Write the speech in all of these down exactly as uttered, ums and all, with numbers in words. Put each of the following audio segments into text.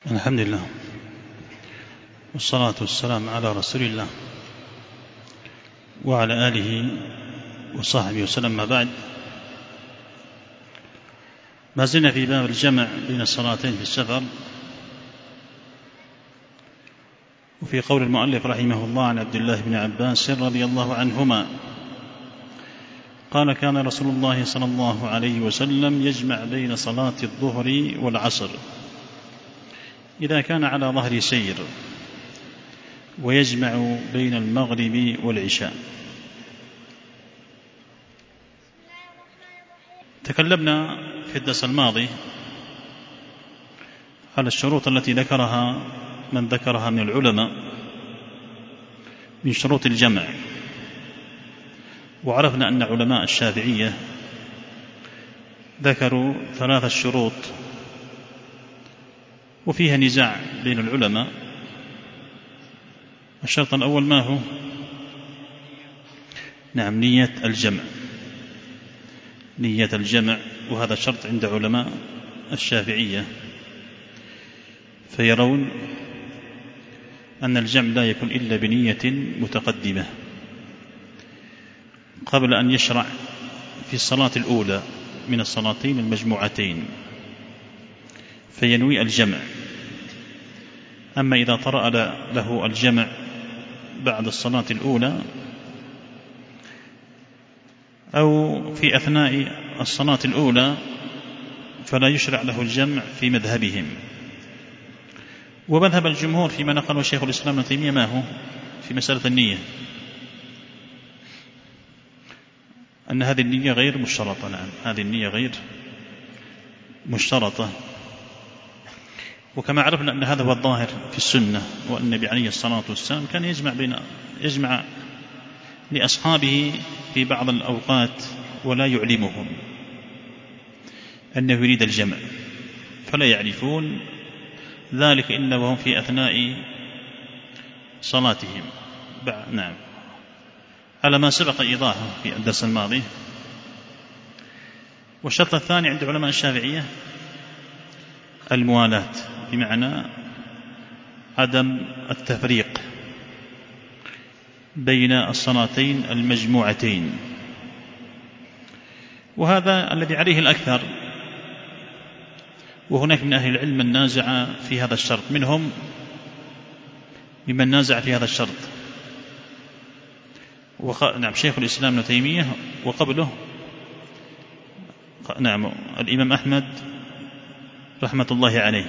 الحمد لله والصلاة والسلام على رسول الله وعلى آله وصحبه وسلم. ما بعد، ما زلنا في باب الجمع بين الصلاتين في السفر. وفي قول المؤلف رحمه الله عن عبد الله بن عباس رضي الله عنهما قال: كان رسول الله صلى الله عليه وسلم يجمع بين صلاة الظهر والعصر إذا كان على ظهر سير، ويجمع بين المغرب والعشاء. تكلمنا في الدرس الماضي على الشروط التي ذكرها من ذكرها من العلماء من شروط الجمع، وعرفنا أن علماء الشافعية ذكروا ثلاث شروط وفيها نزاع بين العلماء. الشرط الأول ما هو؟ نعم، نية الجمع. نية الجمع، وهذا شرط عند علماء الشافعية، فيرون أن الجمع لا يكون إلا بنية متقدمة قبل أن يشرع في الصلاة الأولى من الصلاتين المجموعتين، فينوي الجمع. أما إذا طرأ له الجمع بعد الصلاة الأولى أو في أثناء الصلاة الأولى فلا يشرع له الجمع في مذهبهم. ومذهب الجمهور فيما نقله شيخ الإسلام ابن تيمية ما هو في مسألة النية؟ أن هذه النية غير مشترطة. نعم، هذه النية غير مشترطة. وكما عرفنا أن هذا هو الظاهر في السنة، وأن النبي عليه الصلاة والسلام كان يجمع بين يجمع لأصحابه في بعض الأوقات ولا يعلمهم أنه يريد الجمع، فلا يعرفون ذلك إلا وهم في أثناء صلاتهم. نعم، على ما سبق إيضاحه في الدرس الماضي. والشرط الثاني عند علماء الشافعية الموالاة، بمعنى عدم التفريق بين الصلاتين المجموعتين، وهذا الذي عليه الأكثر. وهناك من أهل العلم من نازع في هذا الشرط، منهم ممن نازع في هذا الشرط وق... نعم شيخ الإسلام ابن تيمية، وقبله نعم الإمام أحمد رحمة الله عليه،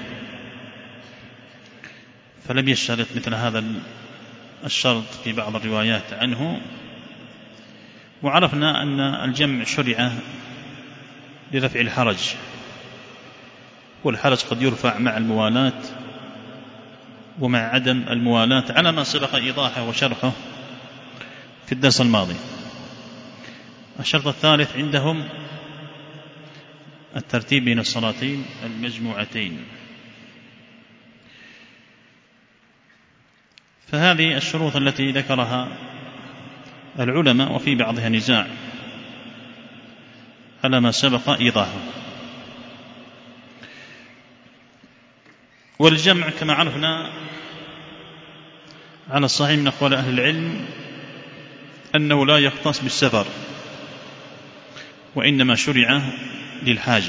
فلم يشترط مثل هذا الشرط في بعض الروايات عنه. وعرفنا أن الجمع شرع لرفع الحرج، والحرج قد يرفع مع الموالاة ومع عدم الموالاة، على ما سبق إيضاحه وشرحه في الدرس الماضي. الشرط الثالث عندهم الترتيب بين الصلاتين المجموعتين. فهذه الشروط التي ذكرها العلماء، وفي بعضها نزاع على ما سبق إيضاحه. والجمع كما عرفنا على الصحيح من أقوال أهل العلم أنه لا يختص بالسفر، وإنما شرع للحاجة،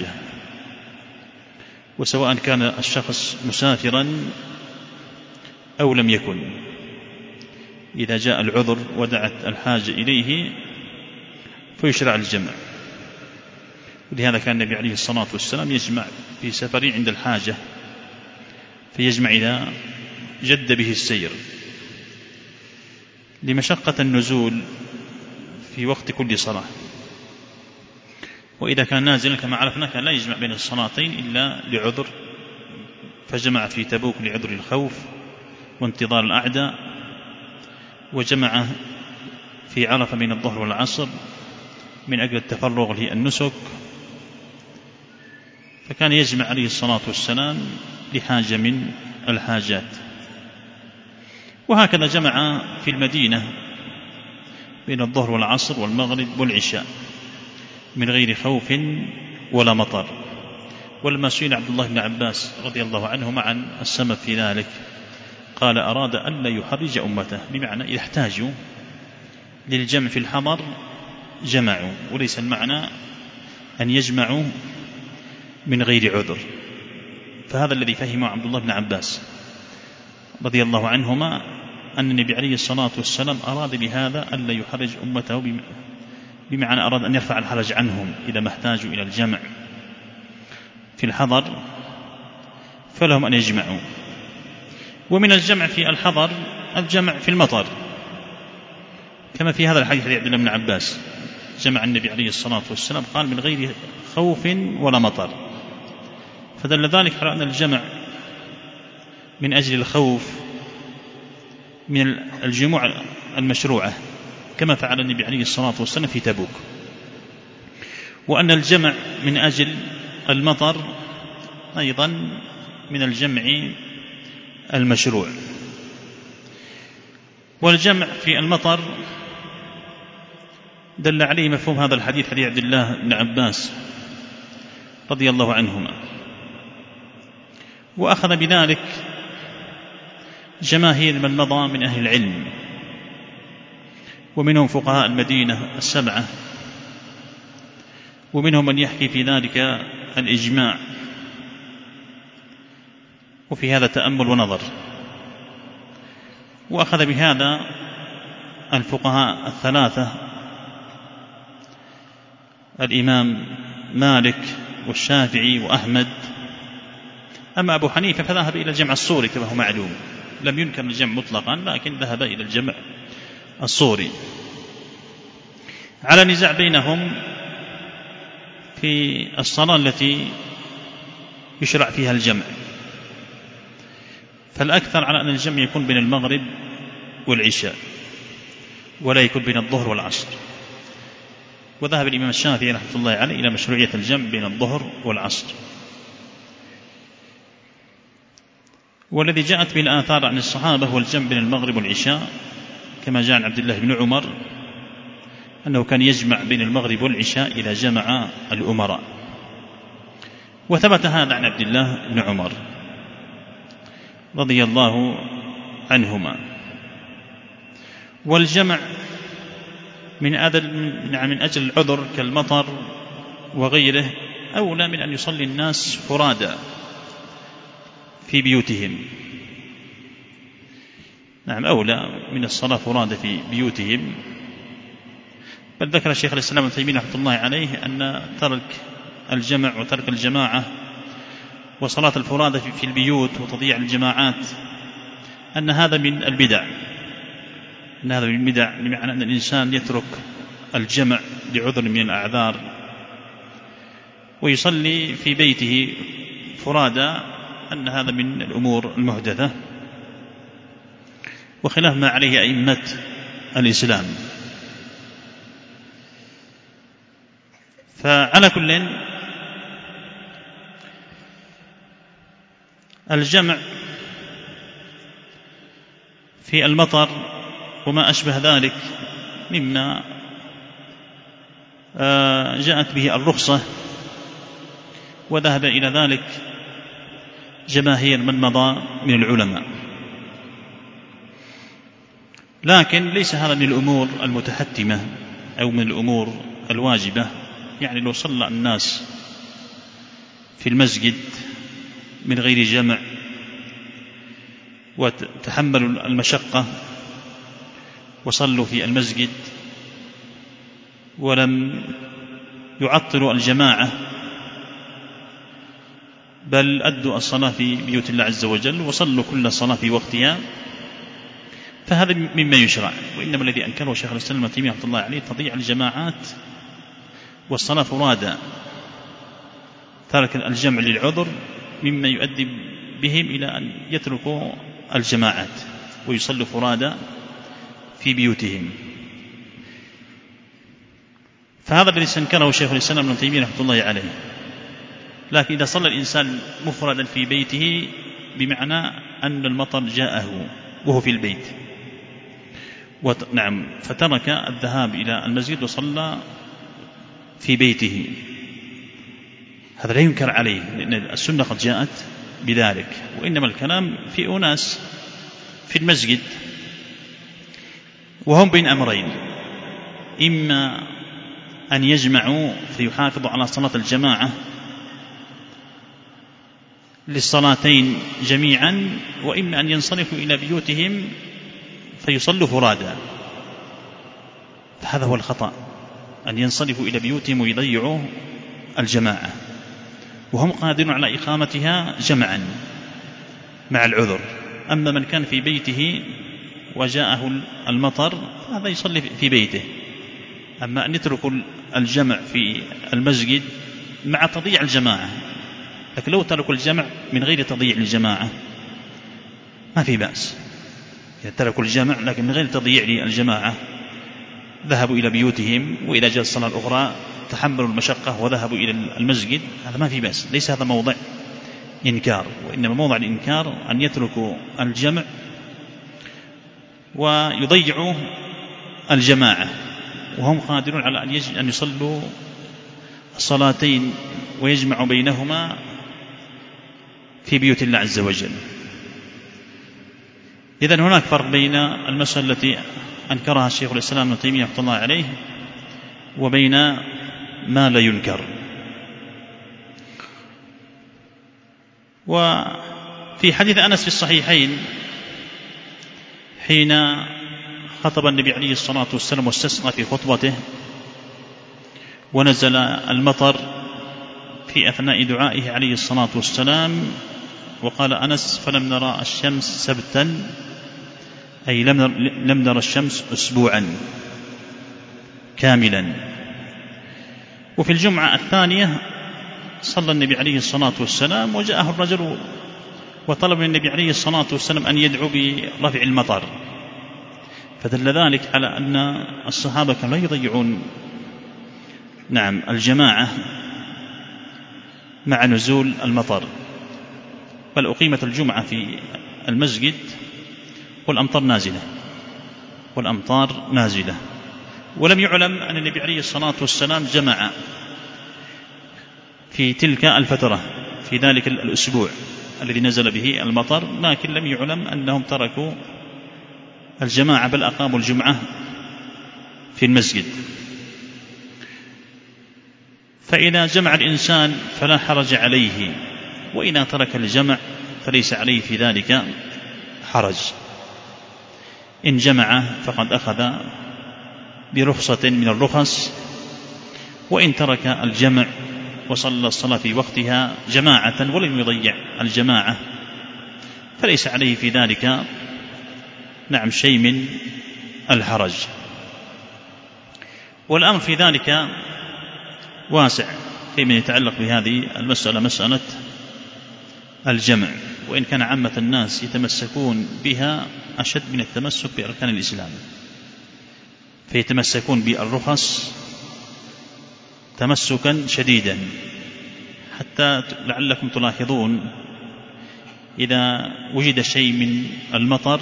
وسواء كان الشخص مسافرا أو لم يكن، إذا جاء العذر ودعت الحاجة إليه فيشرع الجمع. ولهذا كان النبي عليه الصلاة والسلام يجمع في سفر عند الحاجة، فيجمع إذا جد به السير لمشقة النزول في وقت كل صلاة. وإذا كان نازلا كما عرفنا كان لا يجمع بين الصلاتين إلا لعذر، فجمع في تبوك لعذر الخوف وانتظار الأعداء، وجمع في عرفة بين الظهر والعصر من أجل التفرغ للنسك. فكان يجمع عليه الصلاة والسلام لحاجة من الحاجات. وهكذا جمع في المدينة بين الظهر والعصر والمغرب والعشاء من غير خوف ولا مطر، ولما سئل عبد الله بن عباس رضي الله عنهما عن السبب في ذلك قال أراد ألا يحرج أمته، بمعنى إذا احتاجوا للجمع في الحضر جمعوا، وليس المعنى أن يجمعوا من غير عذر. فهذا الذي فهمه عبد الله بن عباس رضي الله عنهما، أن النبي عليه الصلاة والسلام أراد بهذا ألا يحرج أمته، بمعنى أراد أن يرفع الحرج عنهم إذا ما احتاجوا إلى الجمع في الحضر فلهم أن يجمعوا. ومن الجمع في الحضر الجمع في المطر، كما في هذا الحديث عبد الله بن عباس جمع النبي عليه الصلاة والسلام قال من غير خوف ولا مطر، فدل ذلك على أن الجمع من أجل الخوف من الجموع المشروعة كما فعل النبي عليه الصلاة والسلام في تبوك، وأن الجمع من أجل المطر أيضا من الجمع المشروع. والجمع في المطر دل عليه مفهوم هذا الحديث حديث عبد الله بن عباس رضي الله عنهما، وأخذ بذلك جماهير من مضى من أهل العلم، ومنهم فقهاء المدينة السبعة، ومنهم من يحكي في ذلك الإجماع، وفي هذا تأمل ونظر. وأخذ بهذا الفقهاء الثلاثة الإمام مالك والشافعي وأحمد. أما أبو حنيفة فذهب إلى الجمع الصوري كما هو معلوم، لم ينكر الجمع مطلقا لكن ذهب إلى الجمع الصوري، على نزاع بينهم في الصلاة التي يشرع فيها الجمع. فالأكثر على أن الجمع يكون بين المغرب والعشاء ولا يكون بين الظهر والعصر، وذهب الإمام الشافعي رحمة الله عليه إلى مشروعية الجمع بين الظهر والعصر. والذي جاءت به الآثار عن الصحابة هو الجمع بين المغرب والعشاء، كما جاء عن عبد الله بن عمر أنه كان يجمع بين المغرب والعشاء إذا جمع الأمراء، وثبت هذا عن عبد الله بن عمر رضي الله عنهما. والجمع من من أجل العذر كالمطر وغيره أولى من أن يصلي الناس فرادى في بيوتهم، نعم أولى من الصلاة فرادى في بيوتهم. بل ذكر الشيخ الإسلام ابن تيمية رحمة الله عليه أن ترك الجمع وترك الجماعة وصلاة الفرادى في البيوت وتضييع الجماعات أن هذا من البدع، أن هذا من البدع، بمعنى أن الإنسان يترك الجمع لعذر من الأعذار ويصلي في بيته فرادى، أن هذا من الأمور المحدثة وخلاف ما عليه أئمة الإسلام. فعلى كل الجمع في المطر وما أشبه ذلك مما جاءت به الرخصة وذهب إلى ذلك جماهير من مضى من العلماء، لكن ليس هذا من الأمور المتحتمة أو من الأمور الواجبة. يعني لو صلى الناس في المسجد من غير جمع وتحملوا المشقة وصلوا في المسجد ولم يعطلوا الجماعة بل أدوا الصلاة في بيوت الله عز وجل وصلوا كل صلاة في وقتها، فهذا مما يشرع. وإنما الذي أنكره شيخ الإسلام ابن تيمية رحمة الله عليه تضييع الجماعات والصلاة فرادى، ترك الجمع للعذر مما يؤدي بهم إلى أن يتركوا الجماعات ويصلوا فرادى في بيوتهم. فهذا الذي استنكره شيخ الإسلام ابن تيمية رحمة الله عليه. لكن إذا صلى الإنسان مفردا في بيته بمعنى أن المطر جاءه وهو في البيت وت... نعم فترك الذهاب إلى المسجد وصلى في بيته هذا لا ينكر عليه، لأن السنة قد جاءت بذلك. وإنما الكلام في أناس في المسجد وهم بين أمرين: إما أن يجمعوا فيحافظوا على صلاة الجماعة للصلاتين جميعا، وإما أن ينصرفوا إلى بيوتهم فيصلوا فرادا. فهذا هو الخطأ، أن ينصرفوا إلى بيوتهم ويضيعوا الجماعة وهم قادرون على إقامتها جمعا مع العذر. أما من كان في بيته وجاءه المطر هذا يصلي في بيته. أما أن يتركوا الجمع في المسجد مع تضييع الجماعة، لكن لو تركوا الجمع من غير تضييع الجماعة ما في بأس. يعني تركوا الجمع لكن من غير تضييع الجماعة، ذهبوا إلى بيوتهم وإذا جاءت الصلاة الأخرى تحملوا المشقة وذهبوا إلى المسجد، هذا ما في بأس. ليس هذا موضع إنكار، وإنما موضع الإنكار أن يتركوا الجمع ويضيعوا الجماعة وهم قادرون على أن يصلوا الصلاتين ويجمعوا بينهما في بيوت الله عز وجل. إذن هناك فرق بين المسألة التي أنكرها الشيخ الإسلام ابن تيمية رحمه الله عليه وبين ما لا ينكر. وفي حديث أنس في الصحيحين حين خطب النبي عليه الصلاة والسلام واستسقى في خطبته ونزل المطر في أثناء دعائه عليه الصلاة والسلام، وقال أنس: فلم نرى الشمس سبتا، أي لم نرى الشمس أسبوعا كاملا. وفي الجمعة الثانية صلى النبي عليه الصلاة والسلام وجاءه الرجل وطلب من النبي عليه الصلاة والسلام أن يدعو برفع المطر، فدل ذلك على أن الصحابة كانوا لا يضيعون نعم الجماعة مع نزول المطر، بل أقيمت الجمعة في المسجد والأمطار نازلة والأمطار نازلة ولم يعلم أن النبي عليه الصلاة والسلام جمع في تلك الفترة في ذلك الأسبوع الذي نزل به المطر، لكن لم يعلم أنهم تركوا الجماعة بل أقاموا الجمعة في المسجد. فإذا جمع الإنسان فلا حرج عليه، وإذا ترك الجمع فليس عليه في ذلك حرج. إن جمع فقد أخذ برخصة من الرخص، وإن ترك الجمع وصلى الصلاة في وقتها جماعة ولم يضيع الجماعة فليس عليه في ذلك نعم شيء من الحرج. والأمر في ذلك واسع فيما يتعلق بهذه المسألة، مسألة الجمع، وإن كان عامة الناس يتمسكون بها أشد من التمسك بأركان الإسلام، فيتمسكون بالرخص تمسكا شديدا، حتى لعلكم تلاحظون إذا وجد شيء من المطر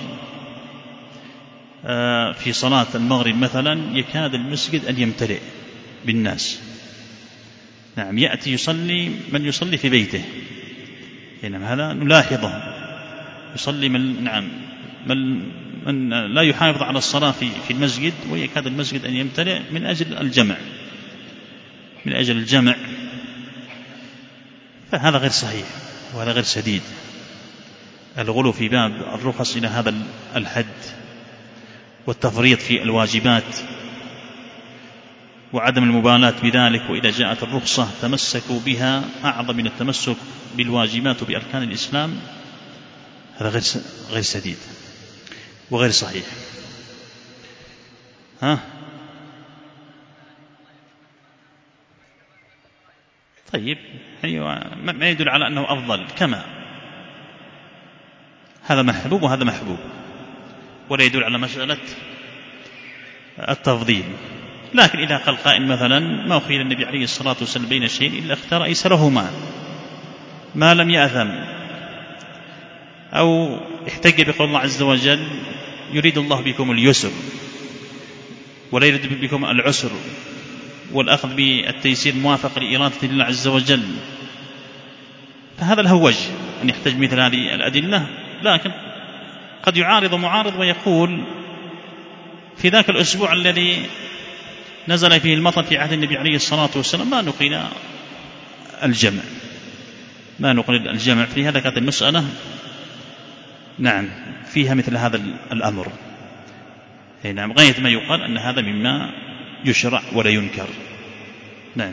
في صلاة المغرب مثلا يكاد المسجد أن يمتلئ بالناس. نعم يأتي يصلي من يصلي في بيته، إنما هذا نلاحظه يصلي من نعم من, من لا يحافظ على الصلاة في في المسجد، ويكاد المسجد أن يمتلئ من أجل الجمع من أجل الجمع فهذا غير صحيح وهذا غير سديد. الغلو في باب الرخص إلى هذا الحد والتفريط في الواجبات وعدم المبالاة بذلك، وإذا جاءت الرخصة تمسكوا بها أعظم من التمسك بالواجبات وبأركان الإسلام، هذا غير غير سديد وغير صحيح. ها طيب أيوة ما يدل على أنه أفضل، كما هذا محبوب وهذا محبوب، ولا يدل على مسألة التفضيل. لكن إذا قال قائل مثلا ما خير النبي عليه الصلاة والسلام بين الشيء إلا اختار أيسرهما ما لم يأثم، أو احتج بقول الله عز وجل يريد الله بكم اليسر ولا يريد بكم العسر، والأخذ بالتيسير موافق لإرادة الله عز وجل، فهذا له وجه أن يحتج مثل هذه الأدلة، لكن قد يعارض معارض ويقول في ذاك الأسبوع الذي نزل فيه المطر في عهد النبي عليه الصلاة والسلام ما نقل الجمع ما نقل الجمع في هذا كانت المسألة نعم فيها مثل هذا الأمر. نعم غاية ما يقال أن هذا مما يشرع ولا ينكر. نعم.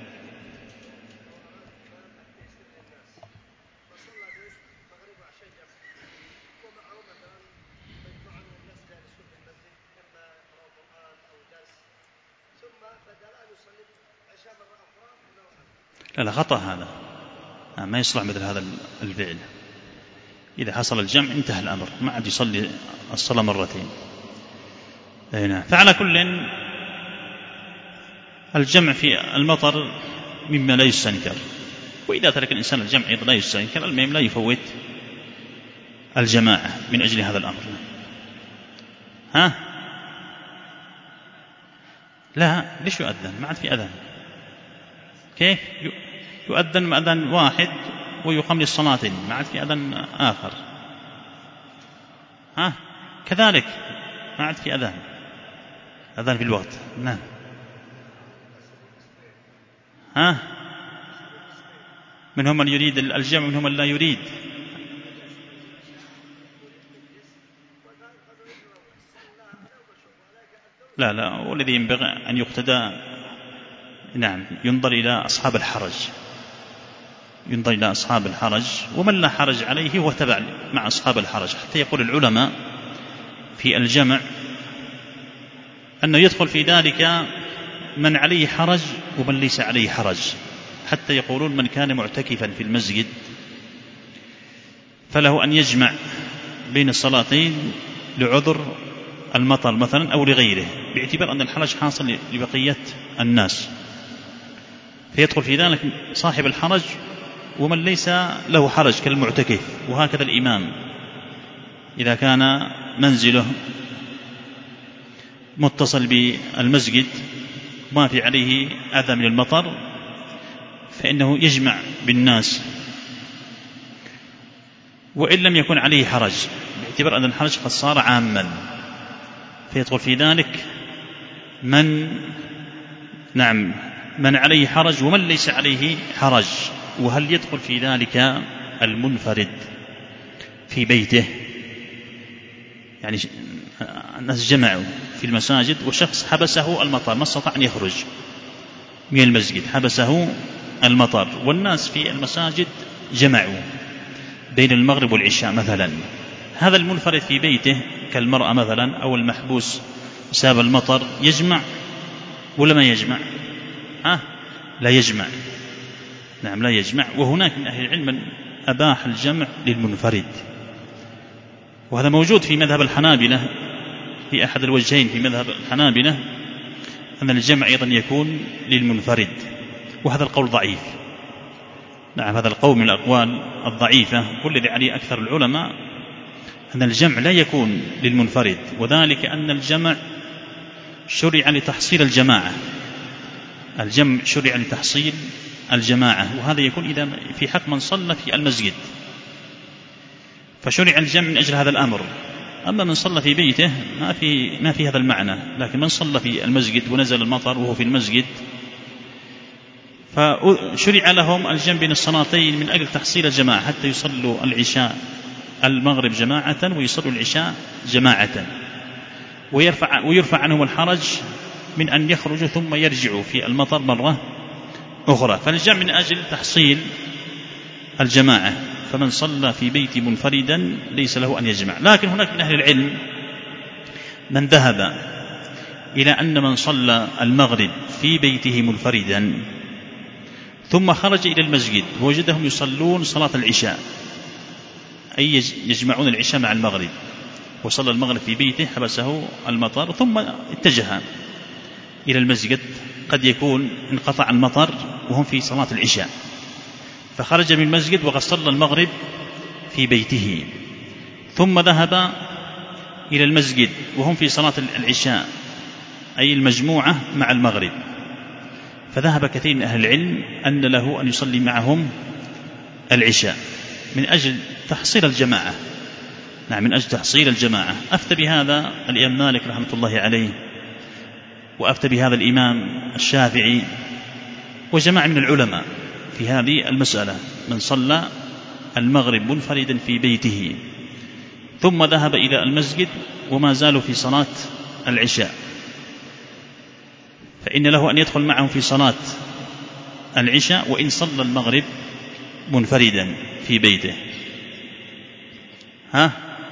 لا لا خطأ هذا، ما يصلح مثل هذا الفعل. إذا حصل الجمع انتهى الأمر، ما عاد يصلي الصلاة مرتين. هنا فعلى كل الجمع في المطر مما لا يستنكر، وإذا ترك الإنسان الجمع أيضا لا يستنكر، المهم لا يفوت الجماعة من أجل هذا الأمر. ها لا ليش يؤذن؟ ما عاد في أذان. كيف يؤذن أذان واحد ويقام للصلاة، ما عاد في أذان آخر. ها كذلك ما عاد في أذان أذان في الوقت. نعم. ها منهم من يريد الجمع منهم من لا يريد. لا لا والذي ينبغي أن يقتدى نعم ينظر إلى أصحاب الحرج، ينظر إلى أصحاب الحرج، ومن لا حرج عليه هو تبع مع أصحاب الحرج. حتى يقول العلماء في الجمع أنه يدخل في ذلك من عليه حرج ومن ليس عليه حرج. حتى يقولون من كان معتكفا في المسجد فله أن يجمع بين الصلاتين لعذر المطر مثلا أو لغيره، باعتبار أن الحرج حاصل لبقية الناس، فيدخل في ذلك صاحب الحرج ومن ليس له حرج كالمعتكف. وهكذا الإمام إذا كان منزله متصل بالمسجد ما في عليه أذى من المطر فإنه يجمع بالناس وإن لم يكن عليه حرج، باعتبار أن الحرج قد صار عاما، فيدخل في ذلك من نعم من عليه حرج ومن ليس عليه حرج. وهل يدخل في ذلك المنفرد في بيته؟ يعني الناس جمعوا في المساجد وشخص حبسه المطر ما استطاع أن يخرج من المسجد، حبسه المطر، والناس في المساجد جمعوا بين المغرب والعشاء مثلا. هذا المنفرد في بيته كالمرأة مثلا أو المحبوس بسبب المطر يجمع ولا ما يجمع؟ ها لا يجمع. نعم لا يجمع. وهناك من أهل العلم من أباح الجمع للمنفرد، وهذا موجود في مذهب الحنابلة في أحد الوجهين في مذهب الحنابلة أن الجمع أيضا يكون للمنفرد، وهذا القول ضعيف. نعم هذا القول من الأقوال الضعيفة، والذي عليه أكثر العلماء أن الجمع لا يكون للمنفرد، وذلك أن الجمع شرع لتحصيل الجماعة. الجمع شرع لتحصيل الجماعة، وهذا يكون إذا في حق من صلى في المسجد، فشرع الجمع من أجل هذا الأمر. أما من صلى في بيته ما في ما في هذا المعنى، لكن من صلى في المسجد ونزل المطر وهو في المسجد فشرع لهم الجمع بين الصلاتين من أجل تحصيل الجماعة، حتى يصلوا العشاء المغرب جماعة ويصلوا العشاء جماعة، ويرفع, ويرفع عنهم الحرج من أن يخرجوا ثم يرجعوا في المطر مرة أخرى. فالجمع من أجل تحصيل الجماعة، فمن صلى في بيت منفردا ليس له أن يجمع. لكن هناك من أهل العلم من ذهب إلى أن من صلى المغرب في بيته منفردا ثم خرج إلى المسجد ووجدهم يصلون صلاة العشاء، أي يجمعون العشاء مع المغرب، وصلى المغرب في بيته حبسه المطر ثم اتجه إلى المسجد، قد يكون انقطع المطر وهم في صلاة العشاء، فخرج من المسجد وقد صلى المغرب في بيته، ثم ذهب إلى المسجد وهم في صلاة العشاء أي المجموعة مع المغرب، فذهب كثير من أهل العلم أن له أن يصلي معهم العشاء من أجل تحصيل الجماعة. نعم، من أجل تحصيل الجماعة. أفتى بهذا الإمام مالك رحمة الله عليه، وأفتى بهذا الإمام الشافعي وجماعة من العلماء في هذه المسألة: من صلى المغرب منفردا في بيته ثم ذهب إلى المسجد وما زالوا في صلاة العشاء، فإن له أن يدخل معهم في صلاة العشاء وإن صلى المغرب منفردا في بيته. ها؟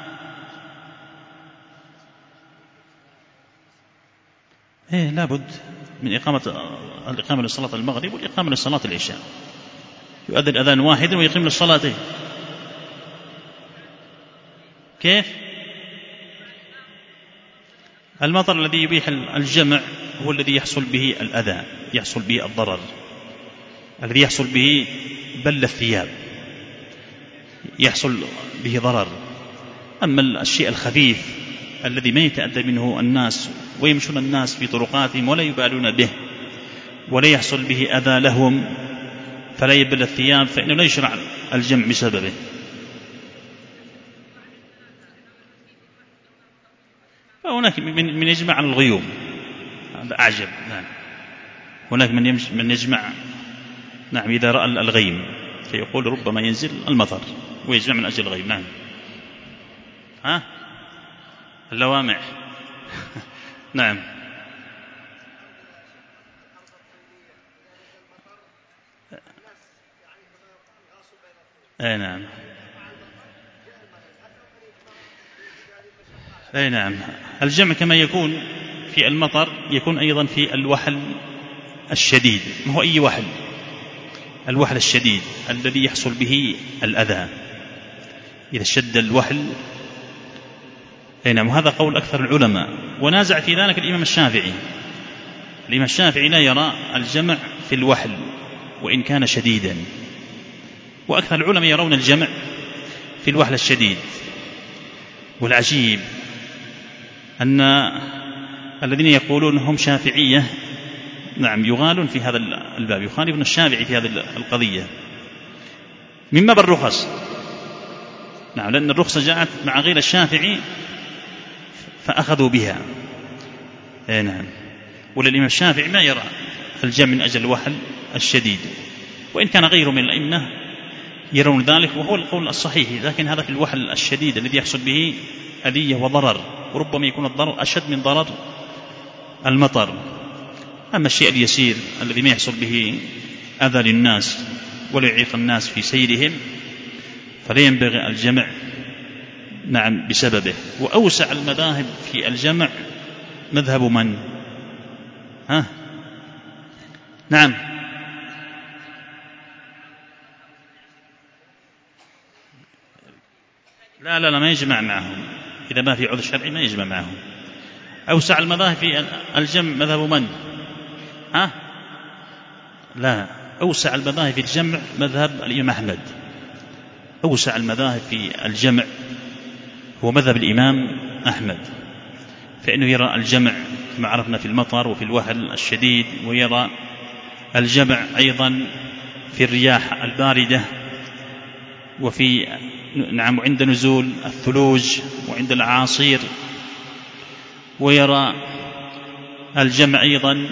إيه، لابد من إقامة الإقامة لصلاة المغرب والإقامة لصلاة العشاء. يؤذن أذان واحد ويقيم للصلاتين. كيف؟ المطر الذي يبيح الجمع هو الذي يحصل به الأذى، يحصل به الضرر، الذي يحصل به بل الثياب، يحصل به ضرر. أما الشيء الخفيف الذي ما يتأذى منه الناس ويمشون الناس في طرقاتهم ولا يبالون به ولا يحصل به أذى لهم فلا يبل الثياب، فإنه لا يشرع الجمع بسببه. فهناك من, من يجمع على الغيوم، هذا أعجب. نعم، هناك من, من يجمع نعم إذا رأى الغيم فيقول ربما ينزل المطر ويجمع من أجل الغيم. نعم. ها؟ اللوامع. نعم. أي نعم. أي نعم. الجمع كما يكون في المطر يكون أيضا في الوحل الشديد. ما هو أي وحل؟ الوحل الشديد الذي يحصل به الأذى إذا شد الوحل. أي نعم. وهذا قول أكثر العلماء، ونازع في ذلك الإمام الشافعي. الإمام الشافعي لا يرى الجمع في الوحل وإن كان شديدا، وأكثر العلماء يرون الجمع في الوحل الشديد. والعجيب أن الذين يقولون هم شافعية نعم يغالون في هذا الباب، يخالفون الشافعي في هذه القضية من باب الرخص. نعم، لأن الرخصة جاءت مع غير الشافعي فأخذوا بها. نعم. وللإمام الشافعي ما يرى الجمع من أجل الوحل الشديد، وإن كان غيره من الأئمة يرون ذلك وهو القول الصحيح، لكن هذا في الوحل الشديد الذي يحصل به أذية وضرر، وربما يكون الضرر أشد من ضرر المطر. أما الشيء اليسير الذي ما يحصل به أذى للناس ولا يعيق الناس في سيرهم فلا ينبغي الجمع نعم بسببه. وأوسع المذاهب في الجمع مذهب من؟ ها؟ نعم. لا لا لا ما يجمع معهم، إذا ما في عذر شرعي ما يجمع معهم. أوسع المذاهب في الجمع مذهب من؟ ها؟ لا، أوسع المذاهب في الجمع مذهب الإمام أحمد. أوسع المذاهب في الجمع هو مذهب الإمام أحمد، فإنه يرى الجمع كما عرفنا في المطر وفي الوحل الشديد، ويرى الجمع أيضا في الرياح الباردة وفي نعم عند نزول الثلوج وعند الأعاصير، ويرى الجمع أيضا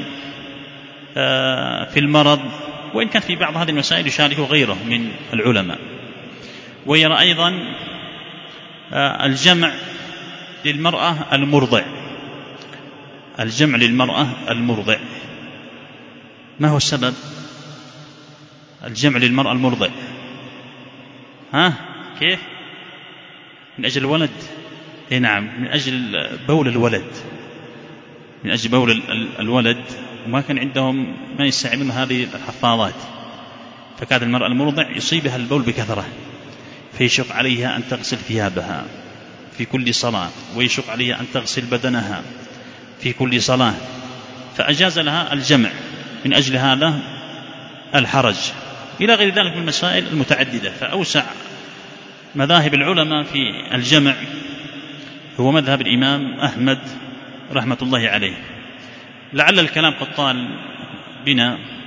في المرض، وإن كان في بعض هذه المسائل يشاركه غيره من العلماء. ويرى أيضا الجمع للمرأة المرضع، الجمع للمرأة المرضع. ما هو السبب الجمع للمرأة المرضع؟ ها؟ كيف؟ من أجل الولد. إيه نعم، من أجل بول الولد، من أجل بول الولد. وما كان عندهم ما يستعملون هذه الحفاظات، فكانت المرأة المرضع يصيبها البول بكثرة، فيشق عليها أن تغسل ثيابها في كل صلاة، ويشق عليها أن تغسل بدنها في كل صلاة، فأجاز لها الجمع من أجل هذا الحرج، إلى غير ذلك من المسائل المتعددة. فأوسع مذاهب العلماء في الجمع هو مذهب الإمام أحمد رحمة الله عليه. لعل الكلام قد طال بنا